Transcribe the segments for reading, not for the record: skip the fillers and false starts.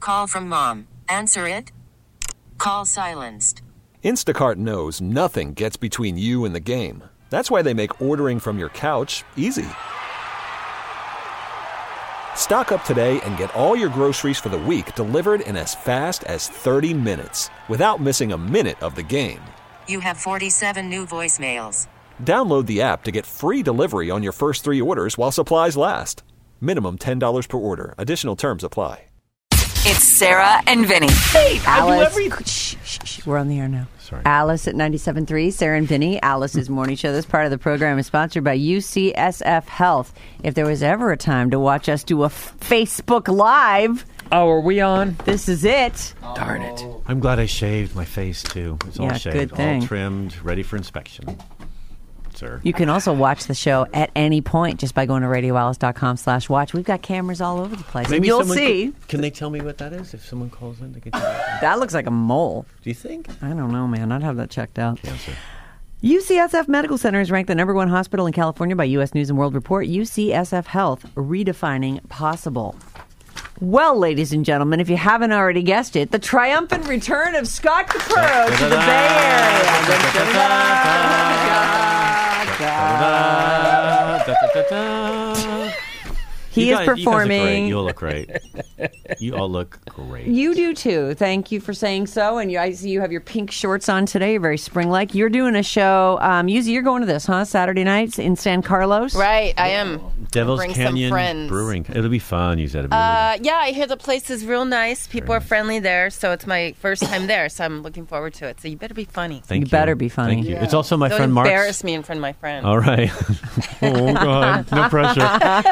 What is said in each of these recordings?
Call from mom. Answer it. Call silenced. Instacart knows nothing gets between you and the game. That's why they make ordering from your couch easy. Stock up today and get all your groceries for the week delivered in as fast as 30 minutes without missing a minute of the game. You have 47 new voicemails. Download the app to get free delivery on your first 3 orders while supplies last. Minimum $10 per order. Additional terms apply. It's Sarah and Vinny. Hey, Alice. Shh. We're on the air now. Sorry. Alice at 97.3, Sarah and Vinny, Alice's Morning Show. This part of the program is sponsored by UCSF Health. If there was ever a time to watch us do a Facebook Live... Oh, are we on? This is it. Darn it. I'm glad I shaved my face, too. It's all shaved, good thing. all trimmed, ready for inspection. Sir. You can also watch the show at any point just by going to radioalice.com/watch. We've got cameras all over the place. Maybe you'll see. Can they tell me what that is? If someone calls in, they can tell me. That looks like a mole. Do you think? I don't know, man. I'd have that checked out. Cancer. UCSF Medical Center is ranked the #1 hospital in California by U.S. News & World Report. UCSF Health, redefining possible. Well, ladies and gentlemen, if you haven't already guessed it, the triumphant return of Scott Capurro to the Bay Area. He is performing. You all look great. You all look great. You do too. Thank you for saying so. And I see you have your pink shorts on today. You're very spring-like. You're doing a show. Yuzi, you're going to this, huh? Saturday nights in San Carlos? Right, I am. Devil's Bring Canyon some friends. Brewing. It'll be fun. You said it. Yeah, I hear the place is real nice. People are friendly there, so it's my first time there, so I'm looking forward to it. So you better be funny. Thank you. better be funny. Thank you. It's also my Don't friend Mark's. embarrass me in front of my friend. All right. Oh, God. No pressure.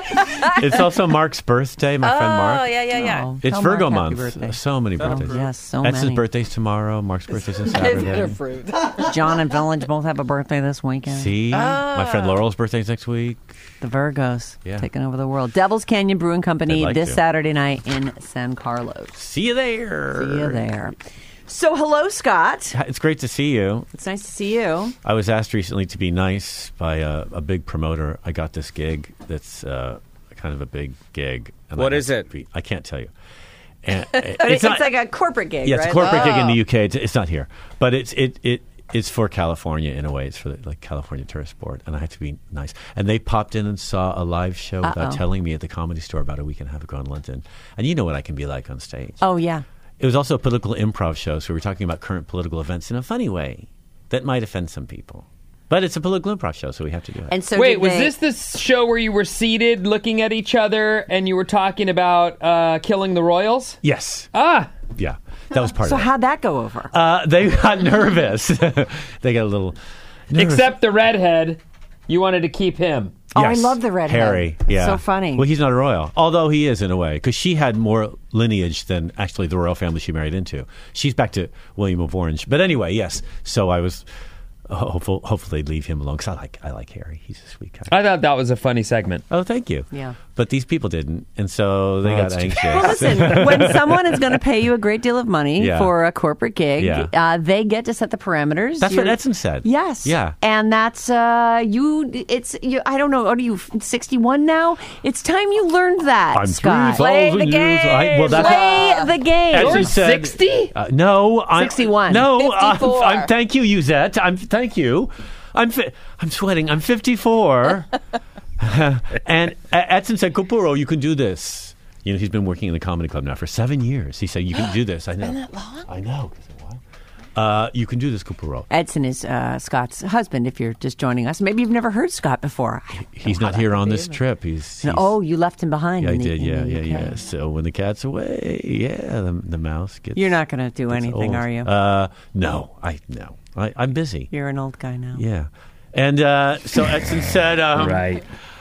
It's also Mark's birthday, my friend Mark. Oh, yeah. Oh, It's tell Virgo Mark happy month. birthday. So many birthdays. Yes, so That's many. his birthday's tomorrow. Mark's birthday's on Saturday. John and Village both have a birthday this weekend. See? My friend Laurel's birthday's next week. The Virgos Yeah. taking over the world. Devil's Canyon Brewing Company They'd like this to. Saturday night in San Carlos. See you there. See you there. So, hello, Scott. It's great to see you. It's nice to see you. I was asked recently to be nice by a big promoter. I got this gig that's kind of a big gig. And What I is have to it? I can't tell you. And, But it's like a corporate gig, yeah, right? it's a corporate gig in the UK. It's not here, but it's for California in a way. It's for the California Tourist Board, and I had to be nice. And they popped in and saw a live show without telling me at the Comedy Store about a week and a half ago in London. And you know what I can be like on stage. Oh, yeah. It was also a political improv show, so we were talking about current political events in a funny way that might offend some people. But it's a political improv show, so we have to do it. And so Wait, did was they- this the show where you were seated looking at each other and you were talking about killing the royals? Yes. Ah! Yeah. That was part So of it. how'd that go over? They got nervous. They got a little nervous. Except the redhead. You wanted to keep him. Oh, I Yes. love the redhead. Harry, yeah. So funny. Well, he's not a royal, although he is in a way, because she had more lineage than actually the royal family she married into. She's back to William of Orange. But anyway, yes. So I was hopefully they'd leave him alone, because I like Harry. He's a sweet guy. I thought that was a funny segment. Oh, thank you. Yeah. But these people didn't, and so they got that's too anxious. Well, listen, when someone is going to pay you a great deal of money Yeah. for a corporate gig, Yeah. they get to set the parameters. That's what Edson said. Yes. Yeah. And that's you. It's you. I don't know. What are you? 61 now? It's time you learned that. I'm Scott. 3,000 years. Well, that's Play the game. Edson You're said, 60? No, I'm 61. No, 54. I'm thank you, Yuzette. Thank you. I'm sweating. I'm 54. And Edson said, Capurro, you can do this. You know, he's been working in the comedy club now for 7 years. He said, you can do this. I know. Been that long? I know. You can do this, Capurro. Edson is Scott's husband. If you're just joining us, maybe you've never heard Scott before. He's not here on this trip. He's Oh, you left him behind. yeah, I in the- did. in Yeah, the yeah, UK. yeah. So when the cat's away, the mouse gets. You're not going to do gets anything, old. are you? No. I'm busy. You're an old guy now. Yeah. And so Edson said, Right.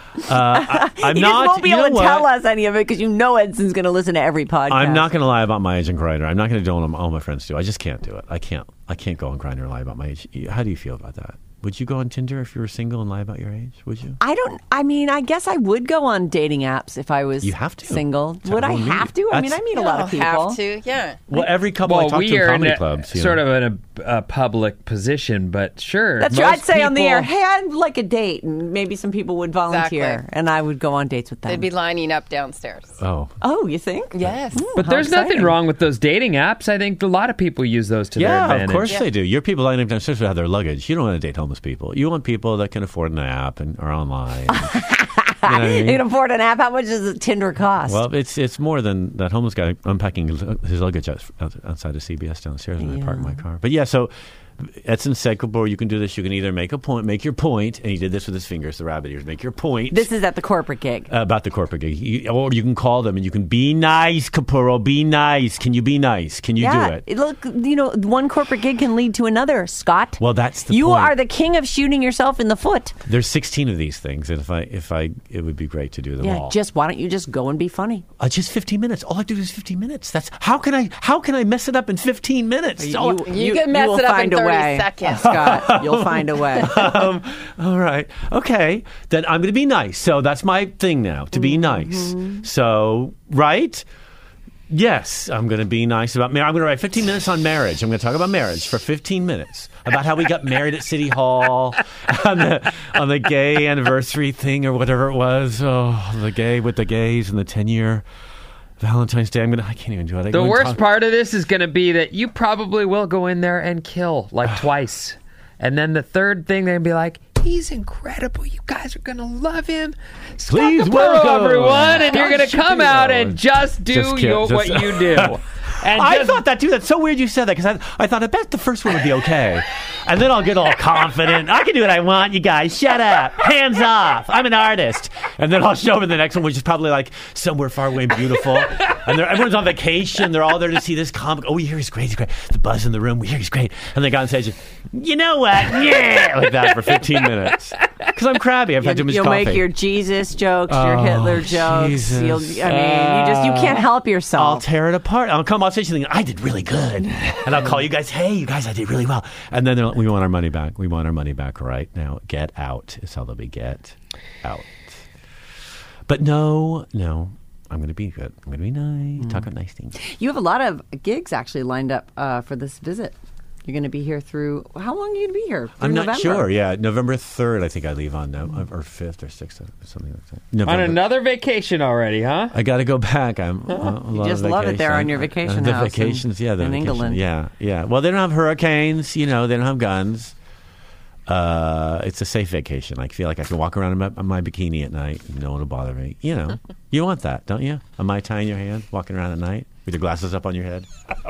I'm You not. just won't be you able know to tell what? us any of it because you know Edson's going to listen to every podcast. I'm not going to lie about my age on Grindr. I'm not going to do what all my friends do. I just can't do it. I can't go on Grindr and lie about my age. How do you feel about that? Would you go on Tinder if you were single and lie about your age? Would you? I guess I would go on dating apps if I was You have to. single. Well, Would I have to? I mean, I meet a lot of people. Have to, yeah. Well, every couple I talk we to in are comedy in clubs. sort of in a public position, but sure. That's true. I'd most say on the people- air, hey, I'd like a date, and maybe some people would volunteer, Exactly. and I would go on dates with them. They'd be lining up downstairs. Oh. Oh, you think? Yes. But How there's nothing exciting. wrong with those dating apps. I think a lot of people use those to their Yeah, advantage. of course they do. Your people lining up downstairs would have their luggage. You don't want to date homeless people. You want people that can afford an app and are online. You know what I mean? You can afford an app. How much does a Tinder cost? Well, it's more than that homeless guy unpacking his luggage outside of CBS downstairs when I park my car. But yeah, so that's in Secular. You can do this. You can either make your point, and he did this with his fingers, the rabbit ears. Make your point. This is at the corporate gig. About the corporate gig. Or you can call them and you can be nice, Capurro. Be nice. Can you be nice? Can you do it? Look, one corporate gig can lead to another, Scott. Well, that's the You point. are the king of shooting yourself in the foot. There's 16 of these things, and it would be great to do them all. Why don't you just go and be funny? Just 15 minutes. All I do is 15 minutes. That's how can I mess it up in 15 minutes? You can mess will it up find in a 30 way. seconds. Scott, you'll find a way. All right. Okay. Then I'm going to be nice. So that's my thing now, to be nice. So, right? Yes, I'm going to be nice about marriage. I'm going to write 15 minutes on marriage. I'm going to talk about marriage for 15 minutes. About how we got married at City Hall on the gay anniversary thing or whatever it was. Oh, the gay with the gays and the 10-year Valentine's Day. I can't even do it. The worst part of this is going to be that you probably will go in there and kill like twice. And then the third thing, they're going to be like, he's incredible. You guys are going to love him. Please Scott Capurro, welcome everyone. And you're going to Scott come out Capurro. and just do what you do. And I thought that too. That's so weird you said that because I thought I bet the first one would be okay. And then I'll get all confident. I can do what I want, you guys. Shut up. Hands off. I'm an artist. And then I'll show up in the next one, which is probably like somewhere far away and beautiful. And everyone's on vacation. They're all there to see this comic. Oh, we hear he's great. He's great. The buzz in the room. We hear he's great. And they got on stage. You know what? Yeah. Like that for 15 minutes. Because I'm crabby. I've had too much You'll coffee. make your Jesus jokes, your Hitler jokes. Jesus. You can't help yourself. I'll tear it apart. I'll come on stage thinking, I did really good. And I'll call you guys, hey, you guys, I did really well. And then we want our money back. We want our money back right now. Get out is how they'll be. Get out. But no, I'm going to be good. I'm going to be nice. Talk about nice things. You have a lot of gigs actually lined up for this visit. You're going to be here through. How long are you going to be here? I'm not November? sure. Yeah, November 3rd, I think I leave on now, or 5th or 6th, or something like that. on November. another vacation already, huh? I got to go back. I'm You just love it there on your vacation the house vacations, in vacation. England. Yeah. Well, they don't have hurricanes. They don't have guns. It's a safe vacation. I feel like I can walk around in my bikini at night. And no one will bother me. You want that, don't you? A Mai Tai in your hand, walking around at night with your glasses up on your head.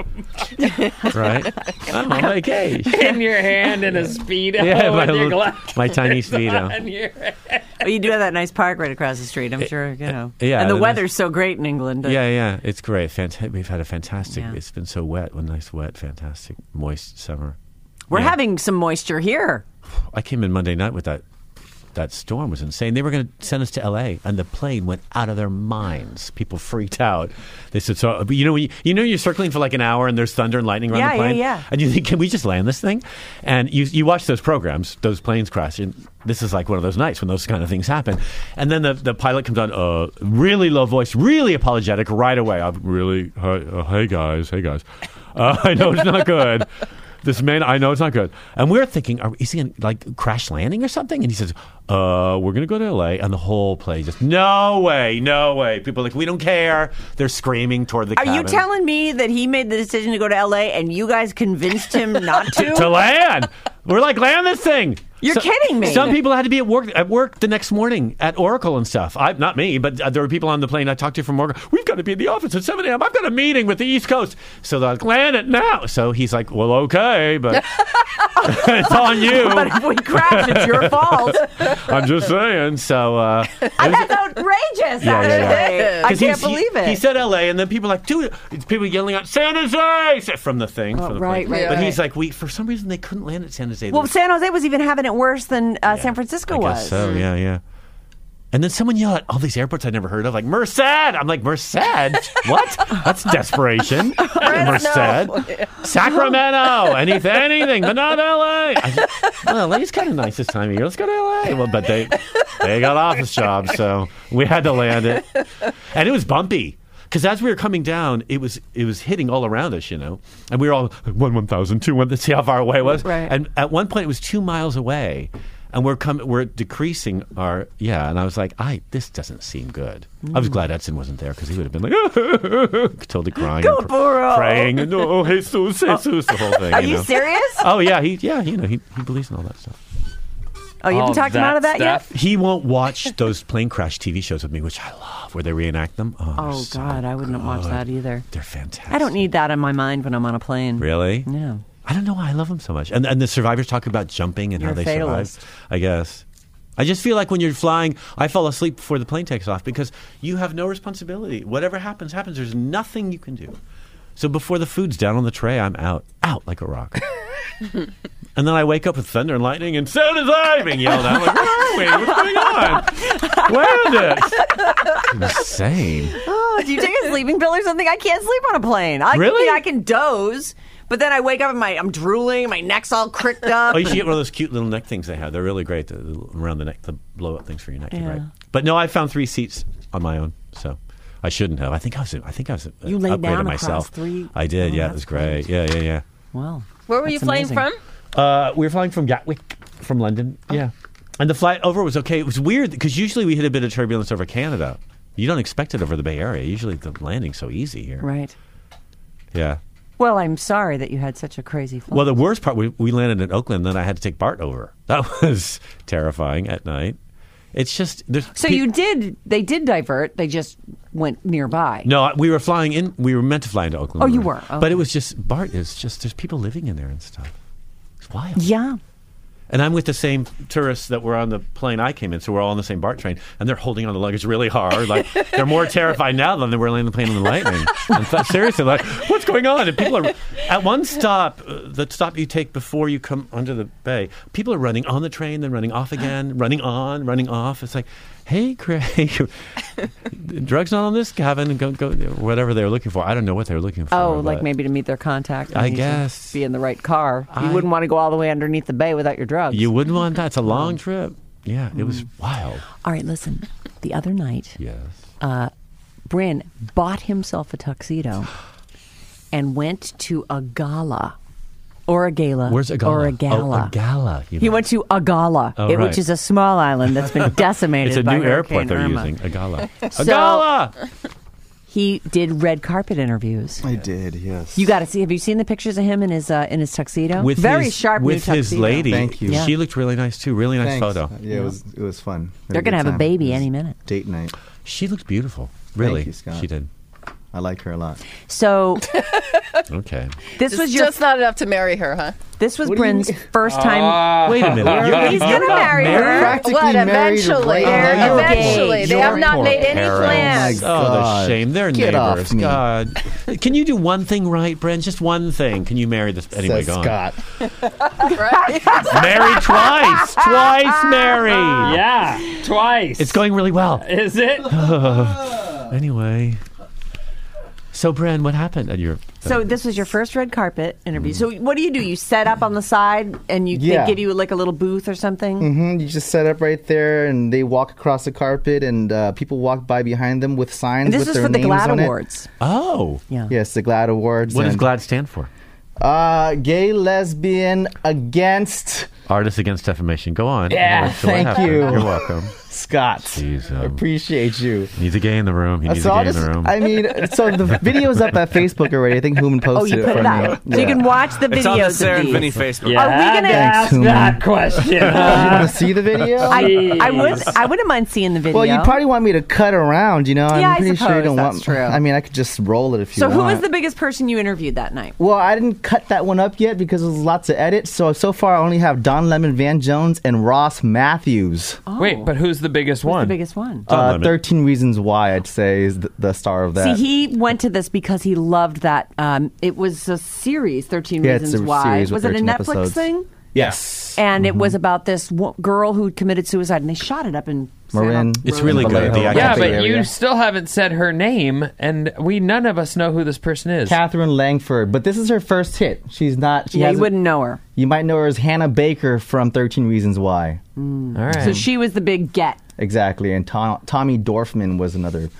Right? I'm on vacation. In your hand in a Speedo Yeah, with your glass. my tiny Speedo. on your- Well, you do have that nice park right across the street. I'm sure, Yeah, And the it weather's so great in England. Yeah, it's great. We've had a fantastic. Yeah. It's been so wet. A nice, wet, fantastic, moist summer. We're Yeah. having some moisture here. I came in Monday night with that storm was insane. They were going to send us to L.A. and the plane went out of their minds. People freaked out. They said, "So you're circling for like an hour and there's thunder and lightning around the plane, yeah. and you think, can we just land this thing?" And you watch those programs, those planes crashing. This is like one of those nights when those kind of things happen. And then the pilot comes on, really low voice, really apologetic right away. Hey guys, I know it's not good. This man, I know it's not good. And we're thinking, is he in like crash landing or something? And he says, we're going to go to LA. And the whole place just, no way. People are like, we don't care. They're screaming toward the cabin. Are you telling me that he made the decision to go to L.A. and you guys convinced him not to? To land. We're like, land this thing. You're kidding me. Some people had to be at work the next morning at Oracle and stuff. Not me, but there were people on the plane I talked to from Oracle. We've got to be in the office at 7 a.m. I've got a meeting with the East Coast. So they're like, land it now. So he's like, well, okay, but it's on you. But if we crash, it's your fault. I'm just saying. So That's outrageous, actually. I can't believe it. He said L.A. and then people are like, dude, people yelling out San Jose from the thing. from the right, plane. right, But right. he's like, for some reason they couldn't land at San Jose. Well, San Jose was even having it worse than San Francisco I was. guess so, yeah. And then someone yelled at all these airports I'd never heard of, like, Merced! I'm like, Merced? What? That's desperation. Merced. Sacramento! Anything, but not L.A. LA's kind of nice this time of year. Let's go to L.A. Well, but they got office jobs, so we had to land it. And it was bumpy. because as we were coming down, it was hitting all around us, and we were all 1,000, 2,000, see how far away it was. Right. And at one point, it was 2 miles away, and we're decreasing our and I was like, this doesn't seem good. I was glad Edson wasn't there because he would have been like totally crying, Go, Burro. praying, and Jesus, the whole thing. Are you serious? Oh yeah, he believes in all that stuff. Oh, you haven't talked him out of that yet? He won't watch those plane crash TV shows with me, which I love, where they reenact them. Oh, so God, I wouldn't watch that either. They're fantastic. I don't need that in my mind when I'm on a plane. Really? Yeah. I don't know why I love them so much. And the survivors talk about jumping and You're how they a fatalist. survive. I guess. I just feel like when you're flying, I fall asleep before the plane takes off because you have no responsibility. Whatever happens, happens. There's nothing you can do. So before the food's down on the tray, I'm out like a rock. And then I wake up with thunder and lightning, and so does I being yelled at. I'm like, where are we? What's going on? Where is it? Insane. Oh, do you take a sleeping pill or something? I can't sleep on a plane. Really? I can doze, but then I wake up and I'm drooling, my neck's all cricked up. Oh, you should get one of those cute little neck things they have. They're really great around the neck, the blow-up things for your neck. Yeah. Right. But no, I found 3 seats on my own, so I shouldn't have. I think I was You laid upgraded down across myself. 3? I did. Oh, Yeah, it that's was great. Yeah. Wow. Where were you That's flying amazing. from? We were flying from Gatwick, from London. Yeah, and the flight over was okay. It was weird because usually we hit a bit of turbulence over Canada. You don't expect it over the Bay Area. Usually the landing's so easy here. Right. Yeah. Well, I'm sorry that you had such a crazy flight. Well, the worst part, we landed in Oakland, then I had to take Bart over. That was terrifying at night. It's just so they did divert. They just went nearby. No, we were flying in. We were meant to fly into Oakland. Oh, you were? Okay. But it was just Bart is just there's people living in there and stuff. It's wild. Yeah. And I'm with the same tourists that were on the plane I came in, so we're all on the same BART train, and they're holding on to luggage really hard. Like they're more terrified now than they were landing the plane on the lightning. And seriously, like what's going on? And people are at one stop, the stop you take before you come onto the bay. People are running on the train, then running off again, running on, running off. It's like, hey, Craig, drugs not on this cabin. Go, whatever they were looking for. I don't know what they were looking for. Oh, like maybe to meet their contact. I guess. Be in the right car. You wouldn't want to go all the way underneath the bay without your drugs. You wouldn't want that. It's a long trip. Yeah, it was wild. All right, listen. The other night, Yes. Bryn bought himself a tuxedo and went to a gala. Or a gala. Where's a gala? Or a gala. Oh, a gala. He went to a gala, Oh, which is a small island that's been decimated It's a by new airport Hurricane they're Irma. using. A gala. A So- gala! He did red carpet interviews. I did, yes. You got to see. Have you seen the pictures of him in his tuxedo? Very sharp new with his tuxedo. lady. Thank you. Yeah. She looked really nice too. Really nice Thanks. photo. Yeah, it was fun. They're going to have a baby any minute. Date night. She looked beautiful. Really, you, Scott. she did. I like her a lot. So Okay. this was your Just not enough to marry her, huh? this was What do you Bryn's mean? first time. Wait a minute. He's going to marry her. Practically What, married eventually? right now. Eventually. They have not made any plans. Oh, my Oh, the God. shame. They're Get neighbors. off me. God. Can you do one thing right, Brent? Just one thing. Can you marry this? Anyway, Says go on. Scott. Married twice. Twice married. Yeah, twice. It's going really well. Is it? Anyway. So, Bren, what happened at your... So this was your first red carpet interview. So what do? You set up on the side and they Yeah. give you like a little booth or something? Hmm. You just set up right there, and they walk across the carpet, and people walk by behind them with signs And this with is their for the names GLAAD on it. Awards. Oh. Yeah. Yes, the GLAAD Awards. What does and, GLAAD stand for? Gay, lesbian, against Artists Against Defamation. Go on. Yeah, So what thank happened? you. You're welcome. Scott. Jeez, I appreciate you. Needs a gay in the room. He needs So a I'll gay just, in the room. I mean, so the video's up at Facebook already. I think Human Oh, posted you put for it me. up. So you can watch the videos It's on the of Sarah and these. Vinny Facebook. Yeah, Are we gonna- ask Thanks, that question? You want to see the video? I wouldn't mind seeing the video. Well, you probably want me to cut around, you know? Yeah, I I'm pretty sure you suppose don't that's want. true. I mean, I could just roll it if you So want. who was the biggest person you interviewed that night? Well, I didn't cut that one up yet because there's lots of edits. So far, I only have Don Lemon Van Jones and Ross Matthews. Wait, but who's the biggest Who's one? the biggest one? Don Lemon. 13 Reasons Why, I'd say, is the star of that. See, he went to this because he loved that. It was a series, 13 Yeah, it's Reasons a Why. series Was with it a 13 Netflix episodes. thing? Yes. And it was about this girl who committed suicide, and they shot it up in Marin. It's really good. The yeah, acting- but area. you still haven't said her name, and none of us know who this person is. Catherine Langford. But this is her first hit. She's not. She Yeah, you hasn't- wouldn't know her. You might know her as Hannah Baker from 13 Reasons Why. All right. So she was the big get. Exactly. And Tommy Dorfman was another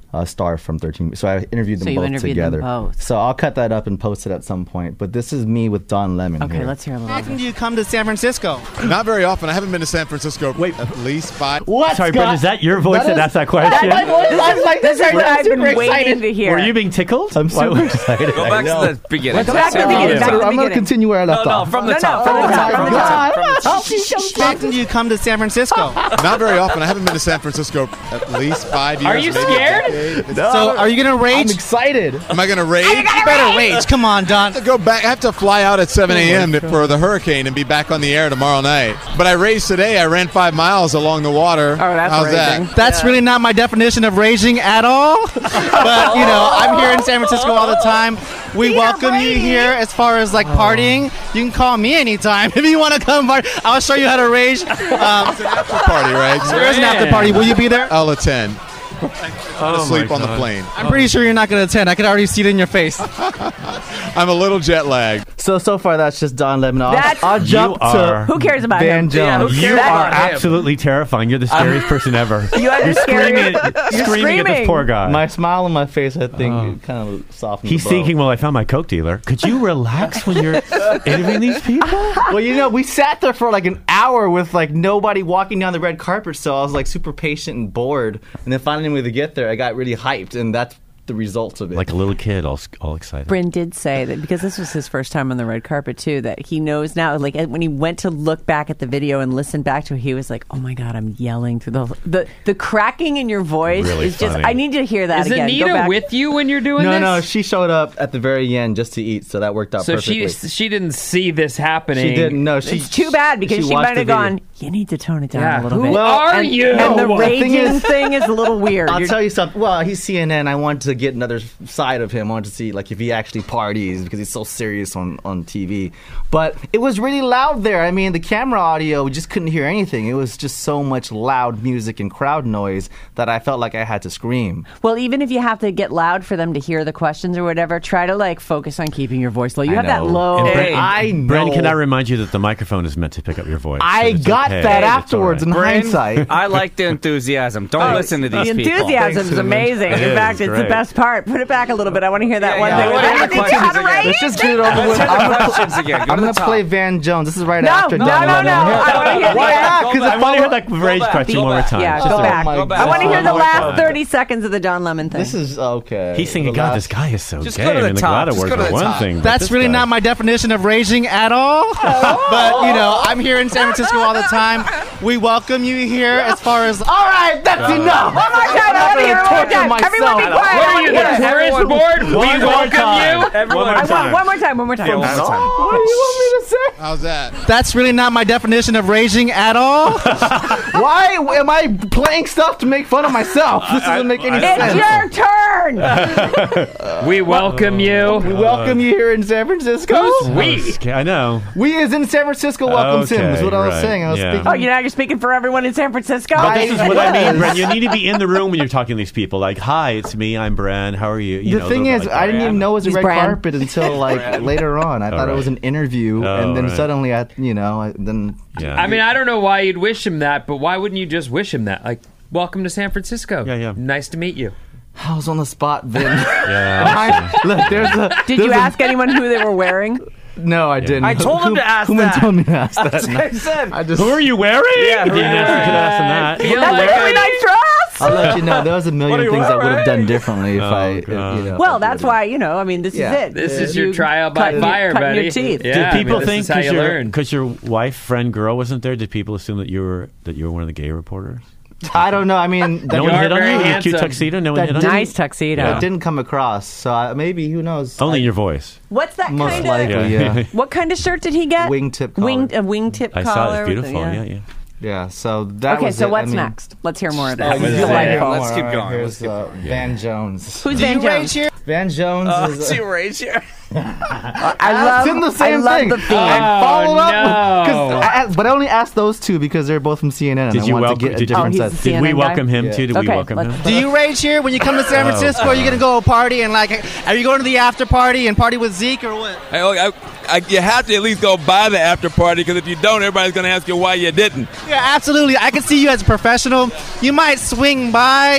star from 13. So I interviewed them So you both interviewed them together. both. So I'll cut that up and post it at some point. But this is me with Don Lemon. Okay, here. let's hear a little How often bit. do you come to San Francisco? Not very often. I haven't been to San Francisco at least 5. What? Sorry, Scott? Brent, is that your voice that asked that question? This is what I've been waiting to hear. Were you being tickled? I'm super excited. Go back to the beginning. Go back to the beginning. Back to the I'm going to beginning. continue where I left off. from the top. from the top. From the top. How often do you come to San Francisco? Not very often. I haven't been to San Francisco at least 5 years. Are you maybe a scared? decade. So are you going to rage? I'm excited. Am I going to rage? You better rage. Come on, Don. I have to go back. I have to fly out at 7 a.m. for the hurricane and be back on the air tomorrow night. But I raced today. I ran 5 miles along the water. Oh, that's How's raging. that? That's really not my definition of raging at all. But, I'm here in San Francisco all the time. We welcome you here as far as, partying. You can call me anytime if you want to come party. I'll show you how to rage. It's an after party, right? There is an after party. Will you be there? I'll attend. Sleep on the plane. I'm pretty sure you're not going to attend. I can already see it in your face. I'm a little jet lagged. So far, that's just Don Lemon. That's- I'll jump You are- to Who cares about Van him? Jones. You That- are absolutely terrifying. You're the scariest person ever. You are the You're screaming, You're screaming at this poor guy. My smile on my face, I think, kind of softened He's the blow. thinking, well, I found my Coke dealer. Could you relax when you're interviewing these people? Well, we sat there for an hour with nobody walking down the red carpet, so I was super patient and bored. And then finally, when we get there, I got really hyped, and that's the results of it. Like a little kid, all excited. Bryn did say that because this was his first time on the red carpet too, that he knows now, when he went to look back at the video and listen back to it, he was like, oh my God, I'm yelling through the cracking in your voice Really is just, funny. I need to hear that Is again. Go Anita back. with you when you're doing this? No, she showed up at the very end just to eat, so that worked out So perfectly. she didn't see this happening. She didn't. No, It's too bad because she watched might have the video. gone, you need to tone it down Yeah, a little who bit. are you? And the The thing raging thing is a little weird. I'll You're- tell you something. Well, he's CNN. I wanted to get another side of him. I wanted to see if he actually parties because he's so serious on TV. But it was really loud there. I mean, the camera audio, we just couldn't hear anything. It was just so much loud music and crowd noise that I felt like I had to scream. Well, even if you have to get loud for them to hear the questions or whatever, try to focus on keeping your voice low. You I have that know. low. And Brent, I know. Brent, can I remind you that the microphone is meant to pick up your voice? I So it's got okay. that It's all afterwards in right. hindsight. I like the enthusiasm. Don't listen to these The people. enthusiasm is amazing. It In is fact, it's the great. best part. Put it back a little bit. I want to hear that Yeah, one yeah. thing. What are I the didn't teach questions you how to again? rate. Let's just get it over Let's with. hear the I'm questions again. Go to going the to top. play Van Jones. This is right No, after no, Don no, Lemon. no. I want to hear Why the not? Because I want to hear that rage question one more time. Yeah, Just go a- back. Oh my I want to hear the God. last 30 seconds of the Don Lemon thing. This is okay. He's thinking, The God, last- this guy is so Just gay. go to I the mean, the top. GLAAD Just Awards go to are the one top. thing. but That's this really guy- not my definition of raging at all. But, I'm here in San Francisco all the time. We welcome you here as far as... All right, that's enough. One more time. I want to hear it one more time. Everyone be quiet. What I are want you, to the hear it. tourist board? We One more welcome time. you. Everyone, One more time. One more time. One more time. Yeah, one more time. What do you want me to say? How's that? That's really not my definition of raging at all. Why am I playing stuff to make fun of myself? This doesn't make any It's sense. your turn. We welcome you. We welcome you here in San Francisco. Who's we? Okay, I know. We as in San Francisco welcomes him, is what I was right, saying. I was yeah. speaking. Oh, you're speaking for everyone in San Francisco? But this is what I mean, Yes. Brent. You need to be in the room when you're talking to these people. Like, hi, it's me. I'm Bren. How are you? The thing is, I didn't even know it was a He's red Bran. carpet until later on. I thought it right. was an interview, Oh, and then right. suddenly, then Yeah. I mean, I don't know why you'd wish him that, but why wouldn't you just wish him that? Welcome to San Francisco. Yeah, yeah. Nice to meet you. I was on the spot, Vin. Yeah. Look, Did you ask anyone who they were wearing? No, I didn't. I told him to ask Who that. told me to ask that? I said. I just, Who are you wearing? Yeah, you who are you didn't answer, you could ask them that. Feel That's a like- really nice dress. I'll let you know. There was a What million are you things I would have done wearing? differently if Oh, God. Well, that's why, this Yeah. is it. This is You your trial by cutting- fire, cutting buddy. your teeth. Yeah, Did people this think is how you learn. because your wife, friend, girl wasn't there? Did people assume that you were one of the gay reporters? I don't know. I mean, that, No one are hit on very you? Your handsome. cute tuxedo? No one That hit on you? Nice tuxedo. that didn't come across. So maybe, who knows? Only your voice. What's that Most kind likely, of? yeah. What kind of shirt did he get? Wingtip collar. A wingtip I collar. saw it. It's with beautiful. the- Yeah. Yeah, so that Okay, was so it. what's I mean, next? Let's hear more of Oh, this. yeah. Delightful. Let's keep All right, going. Here's Van Jones. Who's Do Van you rage Jones? here? Van Jones is. See rage here. I It's in the love same thing. the theme. I followed no. up, but I only asked those two because they're both from CNN. And Did I you wanted welcome? to get a Did, different he's set. the did we CNN welcome guy? him Yeah. too? Did we Okay, welcome let's him? Do you rage here when you come to San Francisco? Are you going to go party and are you going to the after party and party with Zeke or what? you have to at least go by the after party, because if you don't, everybody's going to ask you why you didn't. Yeah, absolutely. I can see you as a professional. You might swing by,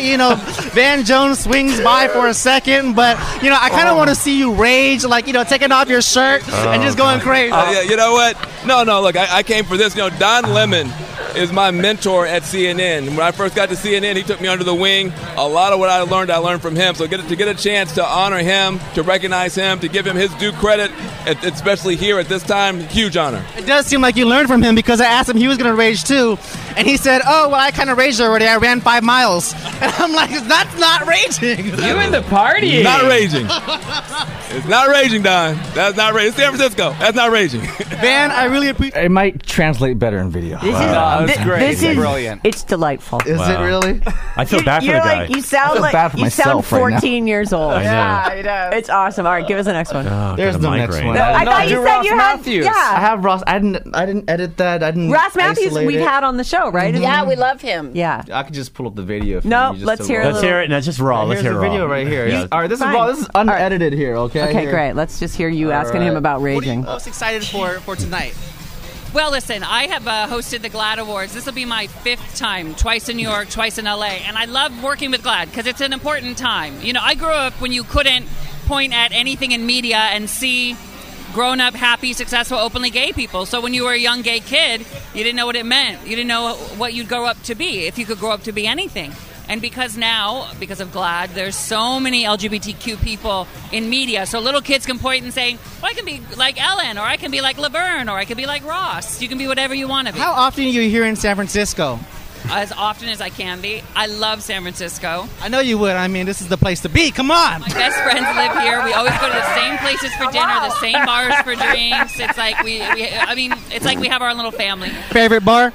Van Jones swings by for a second, but, I kind of want to see you rage, like, taking off your shirt and just going crazy. Yeah, you know what? No, look, I came for this. Don Lemon is my mentor at CNN. When I first got to CNN, he took me under the wing. A lot of what I learned from him. So to get a chance to honor him, to recognize him, to give him his due credit, especially here at this time, huge honor. It does seem like you learned from him, because I asked him if he was going to rage too, and he said, "Oh, well, I kind of raged already. I ran 5 miles." And I'm like, that's not raging. You in the party? Not raging. It's not raging, Don. That's not raging. It's San Francisco. That's not raging. Van, I really appreciate. It might translate better in video. This is great. This is brilliant. It's delightful. Is it really? I feel bad for the You're guy. like, you sound feel like bad for you sound myself right now. 14 years old. I know. I know. It's awesome. All right, give us the next one. Oh, There's got a no next migraine. one. I thought you said Ross you Matthews. had. I Yeah. have Ross. I didn't edit that. I didn't. Ross Matthews, isolate we've it. had on the show, right? Yeah, we love him. Yeah. I could just pull up the video. If No, you just let's to hear raw. a Let's hear it. No, just raw. Let's Here's hear the raw. video right here. Yeah. All right, this Fine. is raw. This is unedited here. Okay. Okay, Here. great. Let's just hear you asking him about What are you raging. most excited for tonight? Well, listen, I have hosted the GLAAD Awards. This will be my 5th time, twice in New York, twice in LA. And I love working with GLAAD because it's an important time. I grew up when you couldn't point at anything in media and see grown-up, happy, successful, openly gay people. So when you were a young gay kid, you didn't know what it meant. You didn't know what you'd grow up to be, if you could grow up to be anything. And because of GLAAD, there's so many LGBTQ people in media. So little kids can point and say, well, I can be like Ellen, or I can be like Laverne, or I can be like Ross. You can be whatever you want to be. How often are you here in San Francisco? As often as I can be. I love San Francisco. I know you would. I mean, this is the place to be. Come on. My best friends live here. We always go to the same places for dinner, the same bars for drinks. It's like it's like we have our own little family. Favorite bar?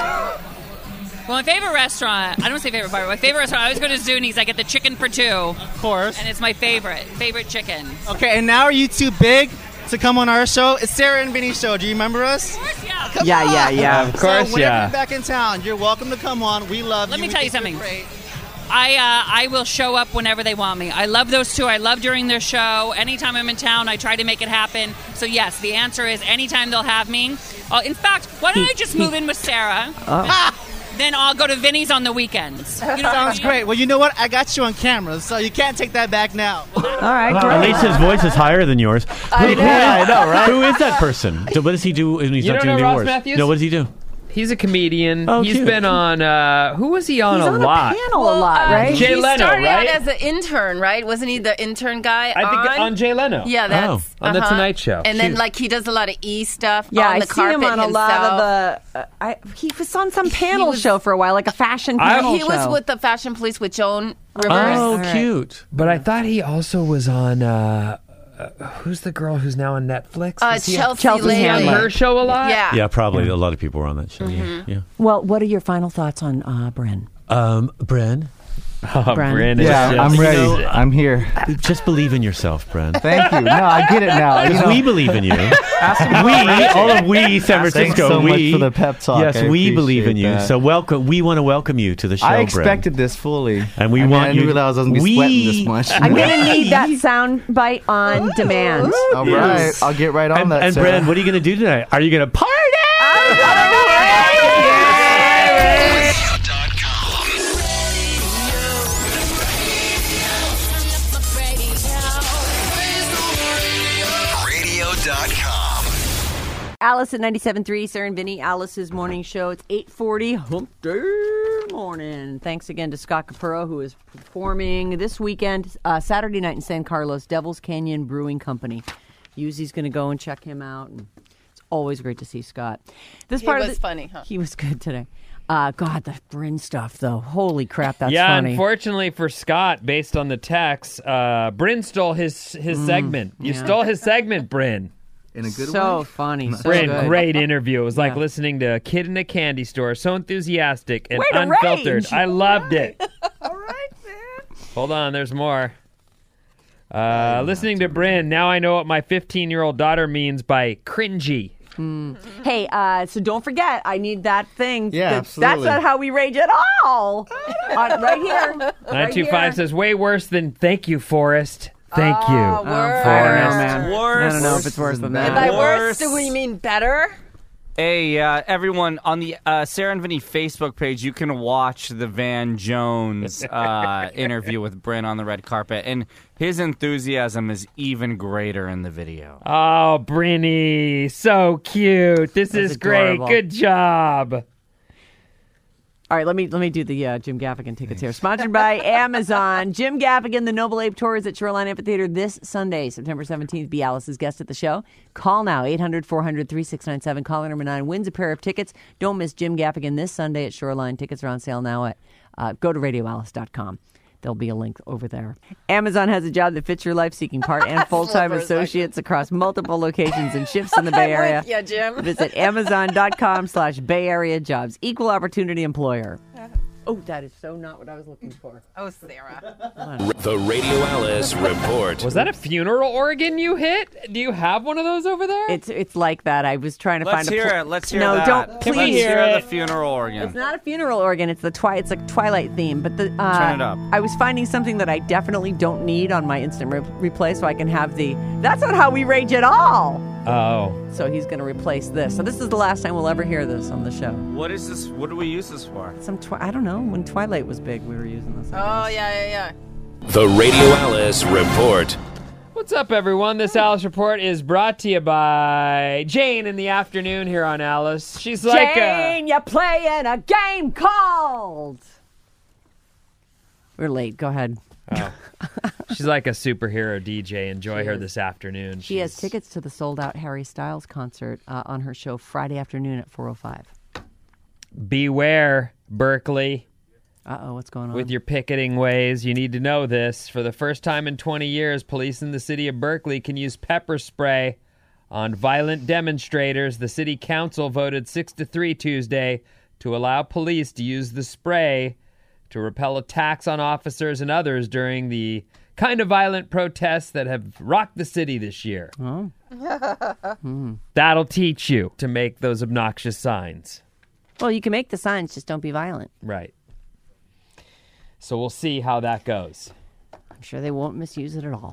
Well, my favorite restaurant, I don't say favorite bar, but my favorite restaurant, I always go to Zuni's. I get the chicken for 2. Of course. And it's my favorite chicken. Okay, and now are you too big to come on our show? It's Sarah and Vinny's show. Do you remember us? Of course, yeah. Come Yeah. on. Of course, so whenever yeah. you're back in town, you're welcome to come on. We love you. Let me We tell you think you're something. great. I will show up whenever they want me. I love those two. I love during their show. Anytime I'm in town, I try to make it happen. So, yes, the answer is anytime they'll have me. In fact, why don't I just move in with Sarah? Then I'll go to Vinny's on the weekends. You know what I Sounds mean? great. Well, you know what? I got you on camera, so you can't take that back now. All right, At great. least his voice is higher than yours. I know, right? Who is that person? What does he do when he's You not don't doing know the Ross awards? Matthews? No, what does he do? He's a comedian. Oh, He's cute. been on, who was he on He's a on lot? the panel a lot, right? Jay he Leno, started right? out as an intern, right? Wasn't he the intern guy? I think on Jay Leno. Yeah, that's on The Tonight Show. And then Cute. he does a lot of stuff. Yeah, on I the see carpet him on a himself. lot of the. He was on some panel show for a while, like a fashion panel He show. was with the Fashion Police with Joan Rivers. Oh, All right. cute. But I thought he also was on, who's the girl who's now on Netflix? Was he on Chelsea Lately. on Handler. her show a lot? Yeah. Yeah, probably a lot of people were on that show. Mm-hmm. Yeah. Well, what are your final thoughts on Bren? Bren, Oh, Bren. Bren is Yeah, just- I'm ready. know, I'm here. just believe in yourself, Bren. Thank you. No, I get it now. Because we believe in you. All of we, San Francisco. Thanks so much for the pep talk. Yes, I we believe in you. appreciate that. So welcome. We want to welcome you to the show, I Bren. expected this fully, And we I mean, want I you- didn't realize I was going to be sweating this much. I'm gonna need that sound bite on demand. All right, I'll get right on that. And Sarah. Bren, what are you going to do tonight? Are you going to party? Radio.com. Alice at 97.3, Sarah and Vinny, Alice's morning show. It's 8:40, hump day morning. Thanks again to Scott Capurro, who is performing this weekend, Saturday night in San Carlos, Devil's Canyon Brewing Company. Yuzi's going to go and check him out, and it's always great to see Scott. This He part was of the, funny, huh? He was good today. God, the Bryn stuff, though. Holy crap, that's yeah, funny. unfortunately for Scott, based on the text, Bryn stole his segment. You stole his segment, Bryn. In a good so way. funny. So Bryn, good. great interview. It was like Yeah. listening to a kid in a candy store, so enthusiastic and Way to unfiltered. rage. I loved it. All right, man. Hold on, there's more. Listening to Bryn, now I know what my 15-year-old daughter means by cringy. Hey, so don't forget, I need that thing. Yeah, That's absolutely. not how we rage at all. Right here. 925 says, way worse than thank you, Forrest. Thank you. I don't know, man. Forrest. don't know if it's worse than that. By worse, do we mean better? Hey, everyone, on the Sarah and Vinny Facebook page, you can watch the Van Jones interview with Bryn on the red carpet, and his enthusiasm is even greater in the video. Oh, Brinny, so cute. This is adorable. great. Good job. All right, let me do the Jim Gaffigan tickets here. Sponsored by Amazon. Jim Gaffigan, the Noble Ape Tour is at Shoreline Amphitheater this Sunday, September 17th. Be Alice's guest at the show. Call now, 800-400-3697. Caller number 9 wins a pair of tickets. Don't miss Jim Gaffigan this Sunday at Shoreline. Tickets are on sale now at go to radioalice.com. There'll be a link over there. Amazon has a job that fits your life, seeking part and full-time associates across multiple locations and shifts in the Bay Area. Yeah, Jim. Visit Amazon.com/Bay Area Jobs. Equal opportunity employer. Oh, that is so not what I was looking for. Oh, Sarah. The Radio Alice Report. Was that a funeral organ you hit? Do you have one of those over there? It's like that. I was trying to Let's find a... hear it. Let's hear no, that. don't. Please. Let's hear the funeral organ. It's not a funeral organ. It's the It's like Twilight theme. But the Turn it up. I was finding something that I definitely don't need on my instant replay, so I can have the. That's not how we rage at all. Oh. So he's going to replace this. So this is the last time we'll ever hear this on the show. What is this? What do we use this for? I don't know. When Twilight was big, we were using this. Oh, yeah. The Radio Alice Report. What's up, everyone? This Alice Report is brought to you by Jane in the afternoon here on Alice. She's like Jane, you're playing a game called... We're late. Go ahead. Oh. She's like a superhero DJ. Enjoy her this afternoon. She has tickets to the sold-out Harry Styles concert on her show Friday afternoon at 4:05. Beware, Berkeley. Uh-oh, what's going on? With your picketing ways, you need to know this. For the first time in 20 years, police in the city of Berkeley can use pepper spray on violent demonstrators. The city council voted 6-3 Tuesday to allow police to use the spray to repel attacks on officers and others during the kind of violent protests that have rocked the city this year. Oh. That'll teach you to make those obnoxious signs. Well, you can make the signs, just don't be violent. Right. So we'll see how that goes. I'm sure they won't misuse it at all.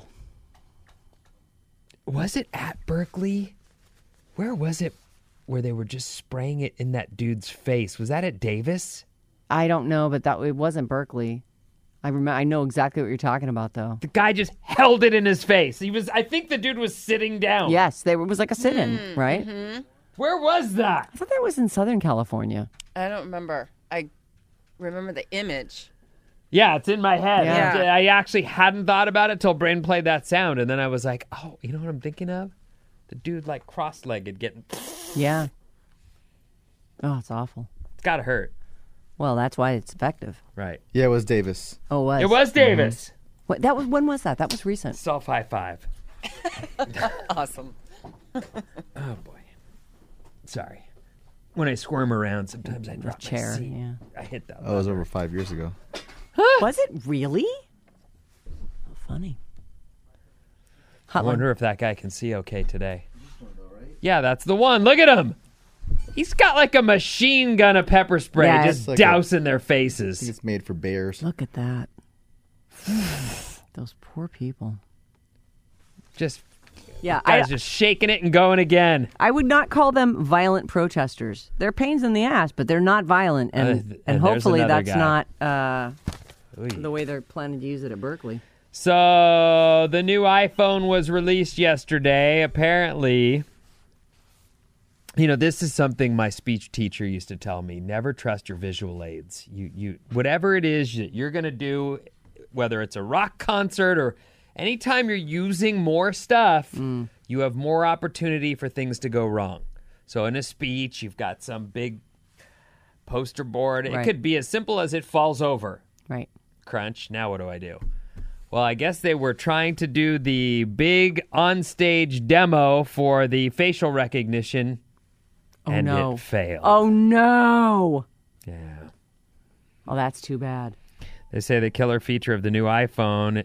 Was it at Berkeley? Where was it where they were just spraying it in that dude's face? Was that at Davis? I don't know, but it wasn't Berkeley. I know exactly what you're talking about, though. The guy just held it in his face. I think the dude was sitting down. Yes, it was like a sit-in, right? Mm-hmm. Where was that? I thought that was in Southern California. I don't remember. I remember the image. Yeah, it's in my head. Yeah. I actually hadn't thought about it till Brain played that sound, and then I was like, oh, you know what I'm thinking of? The dude like cross-legged getting... Yeah. Oh, it's awful. It's gotta hurt. Well, that's why it's effective. Right. Yeah, it was Davis. Oh, it was? It was Davis. Mm-hmm. When was that? That was recent. Self-high five. Awesome. Oh, boy. Sorry. When I squirm around, sometimes I drop my chair. seat. Yeah. I hit that. That was over 5 years ago. Was it really? Oh, funny. I wonder if that guy can see okay today. Yeah, that's the one. Look at him. He's got like a machine gun of pepper spray just like dousing their faces. I think it's made for bears. Look at that. Those poor people. Just Yeah, guys just shaking it and going again. I would not call them violent protesters. They're pains in the ass, but they're not violent, and hopefully that's not the way they're planning to use it at Berkeley. So the new iPhone was released yesterday. Apparently, this is something my speech teacher used to tell me. Never trust your visual aids. You whatever it is that you're going to do, whether it's a rock concert or anytime you're using more stuff, you have more opportunity for things to go wrong. So in a speech, you've got some big poster board. Right. It could be as simple as it falls over. Right. Crunch. Now what do I do? Well, I guess they were trying to do the big on-stage demo for the facial recognition, and it failed. Oh, no. Yeah. Oh, that's too bad. They say the killer feature of the new iPhone,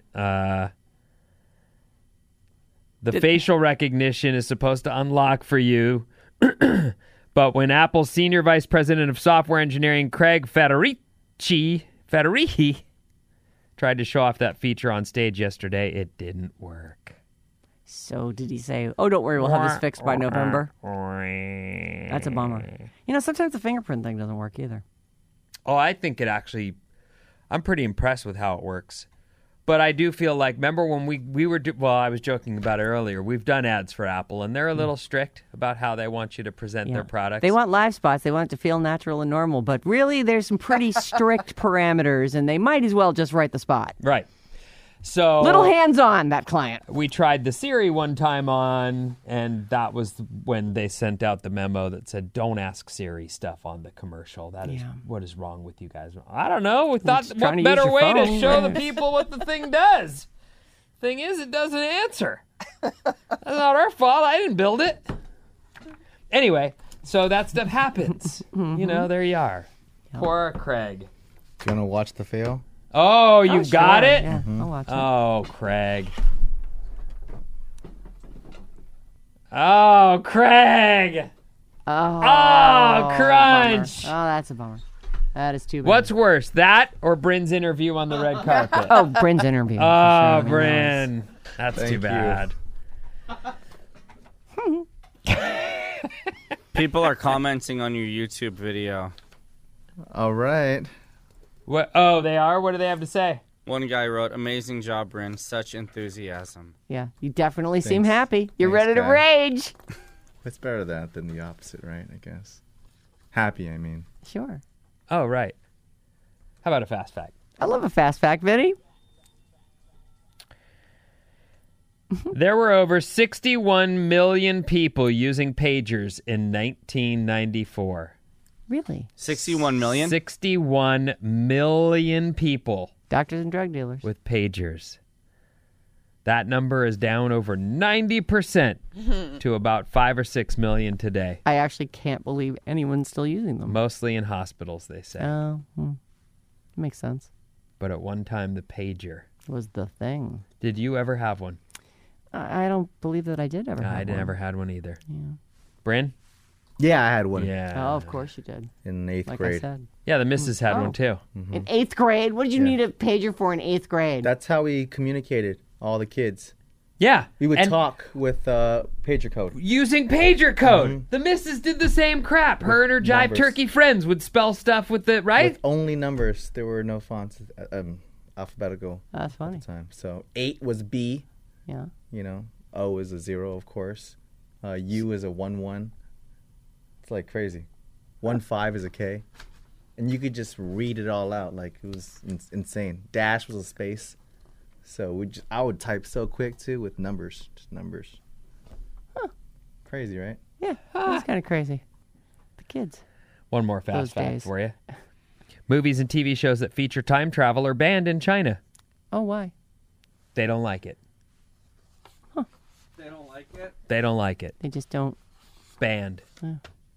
the facial recognition is supposed to unlock for you, but when Apple's Senior Vice President of Software Engineering, Craig Federighi, tried to show off that feature on stage yesterday, it didn't work. So did he say, "Oh, don't worry, we'll have this fixed by November"? That's a bummer. You know, sometimes the fingerprint thing doesn't work either. Oh, I think it actually. I'm pretty impressed with how it works. But I do feel like, remember when we were, I was joking about it earlier. We've done ads for Apple, and they're a little strict about how they want you to present their products. They want live spots. They want it to feel natural and normal. But really, there's some pretty strict parameters, and they might as well just write the spot. Right. So little hands-on, that client. We tried the Siri one time on, and that was when they sent out the memo that said, "Don't ask Siri stuff on the commercial." That is what is wrong with you guys. I don't know. We thought, what better way to show the people what the thing does? Thing is, it doesn't answer. That's not our fault. I didn't build it. Anyway, so that stuff happens. You know, there you are. Poor Craig. Do you want to watch the fail? Oh, you got it? Yeah, I'll watch it. Oh, Craig. Oh, Craig. Oh, crunch. Bummer. Oh, that's a bummer. That is too bad. What's worse, that or Bryn's interview on the red carpet? Oh, Bryn's interview. Oh, Bryn. That's too bad. People are commenting on your YouTube video. All right. What? Oh, they are? What do they have to say? One guy wrote, "Amazing job, Bryn. Such enthusiasm." Yeah, you definitely seem happy. You're ready to rage. It's better that than the opposite, right? I guess. Happy, I mean. Sure. Oh, right. How about a fast fact? I love a fast fact, Vinny. There were over 61 million people using pagers in 1994. Really? 61 million? 61 million people. Doctors and drug dealers. With pagers. That number is down over 90% to about 5 or 6 million today. I actually can't believe anyone's still using them. Mostly in hospitals, they say. Oh, makes sense. But at one time, the pager was the thing. Did you ever have one? I don't believe that I did ever have one. I never had one either. Yeah. Bryn? Yeah, I had one. Yeah. Oh, of course you did. In 8th like grade. I said. Yeah, the missus had one too. Mm-hmm. In 8th grade? What did you need a pager for in 8th grade? That's how we communicated, all the kids. Yeah. We would talk with pager code. Using pager code. The missus did the same crap. Her and her Jive numbers. Turkey friends would spell stuff with the, right? With only numbers. There were no fonts, alphabetical. That's funny. At the time. So 8 was B. Yeah. You know, O is a 0, of course. U is a 1-1. It's like crazy. 1-5 is a K. And you could just read it all out. Like, it was insane. Dash was a space. So I would type so quick, too, with numbers. Just numbers. Huh. Crazy, right? Yeah, that's kind of crazy. The kids. One more fast Those fact days. for you. Movies and TV shows that feature time travel are banned in China. Oh, why? They don't like it. They don't like it? They don't like it. They just don't. Banned. Yeah.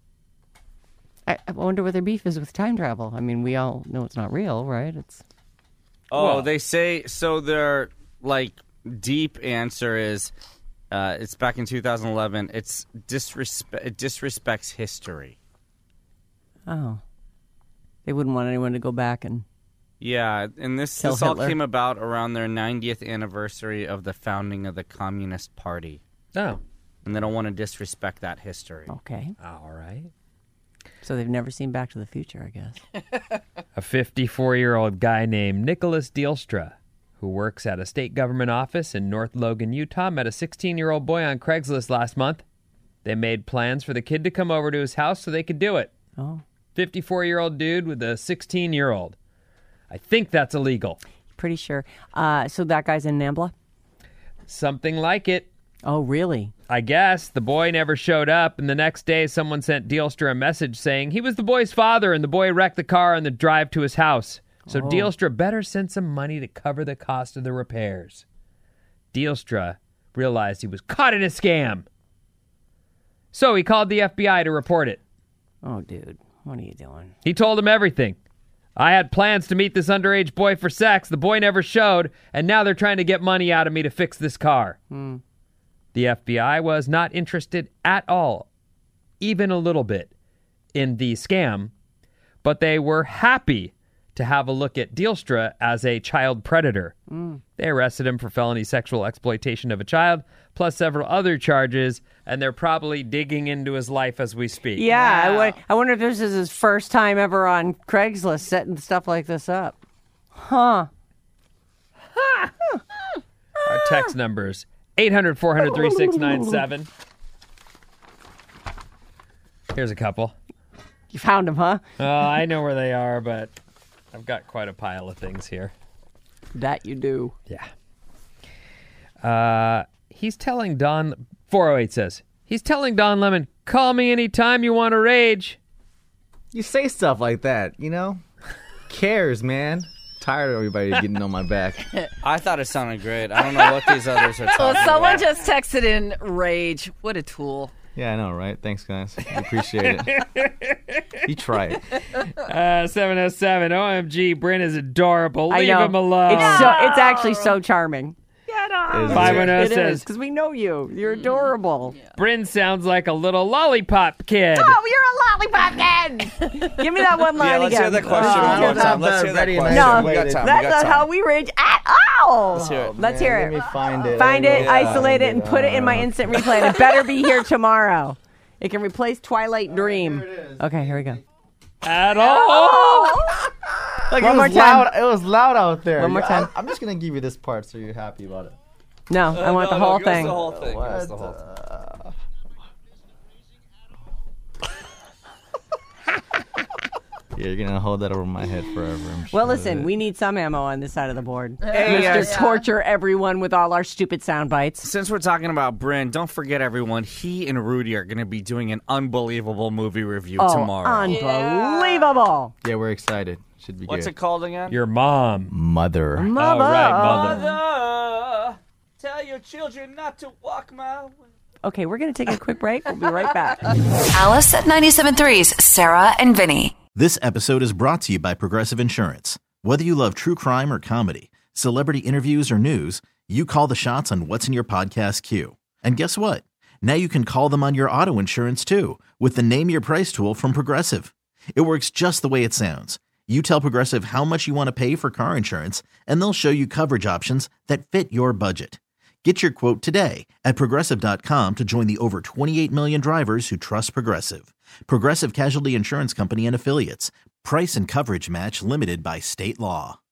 I wonder what their beef is with time travel. I mean, we all know it's not real, right? It's. Oh, they say, so their, deep answer is, it's back in 2011, it disrespects history. Oh. They wouldn't want anyone to go back and. Yeah, and this all came about around their 90th anniversary of the founding of the Communist Party. Oh. And they don't want to disrespect that history. Okay. All right. So they've never seen Back to the Future, I guess. A 54-year-old guy named Nicholas Dielstra, who works at a state government office in North Logan, Utah, met a 16-year-old boy on Craigslist last month. They made plans for the kid to come over to his house so they could do it. Oh. 54-year-old dude with a 16-year-old. I think that's illegal. Pretty sure. So that guy's in NAMBLA? Something like it. Oh, really? I guess. The boy never showed up, and the next day someone sent Dielstra a message saying he was the boy's father and the boy wrecked the car on the drive to his house. So Dielstra better send some money to cover the cost of the repairs. Dielstra realized he was caught in a scam. So he called the FBI to report it. Oh, dude. What are you doing? He told him everything. I had plans to meet this underage boy for sex. The boy never showed, and now they're trying to get money out of me to fix this car. The FBI was not interested at all, even a little bit, in the scam, but they were happy to have a look at Dijkstra as a child predator. They arrested him for felony sexual exploitation of a child, plus several other charges, and they're probably digging into his life as we speak. Yeah, I wonder if this is his first time ever on Craigslist setting stuff like this up. Huh. Our text numbers, 800-400-3697. Here's a couple. You found them, huh? I know where they are, but I've got quite a pile of things here. That you do. Yeah. He's telling Don... 408 says, he's telling Don Lemon, call me anytime you want to rage. You say stuff like that, you know? Cares, man. Tired of everybody getting on my back. I thought it sounded great. I don't know what these others are talking about. Someone just texted in rage. What a tool. Yeah, I know, right? Thanks, guys. I appreciate it. You try it. 707, OMG, Bryn is adorable. I Leave know. him alone. It's actually so charming. 510 says, because we know you. You're adorable. Bryn sounds like a little lollipop kid. Oh, you're a lollipop kid. Give me that one line let's again. hear the question one more time. Let's hear that question. No, we got time. that's not how we rage at all. Let's hear it. Let's hear Let it. me find it. Find it, isolate it, and put it in my instant replay. And it better be here tomorrow. It can replace Twilight Dream. Okay, here we go. At all? Like, One it more was time. loud. It was loud out there. One more time. I'm just gonna give you this part so you're happy about it. No, I want the whole thing. Give us the whole thing. Give us the whole thing. Yeah, you're gonna hold that over my head forever. I'm sure Well, listen, we need some ammo on this side of the board. Hey, Mr. Torture everyone with all our stupid sound bites. Since we're talking about Bryn, don't forget, everyone, he and Rudy are going to be doing an unbelievable movie review tomorrow. Unbelievable. Yeah, we're excited. Should be What's good. it called again? Your mom. Mother. Mother. Oh, right, mother. Mother, tell your children not to walk my way. Okay, we're going to take a quick break. We'll be right back. Alice at 97.3's Sarah and Vinny. This episode is brought to you by Progressive Insurance. Whether you love true crime or comedy, celebrity interviews or news, you call the shots on what's in your podcast queue. And guess what? Now you can call them on your auto insurance too with the Name Your Price tool from Progressive. It works just the way it sounds. You tell Progressive how much you want to pay for car insurance, and they'll show you coverage options that fit your budget. Get your quote today at Progressive.com to join the over 28 million drivers who trust Progressive. Progressive Casualty Insurance Company and Affiliates. Price and coverage match limited by state law.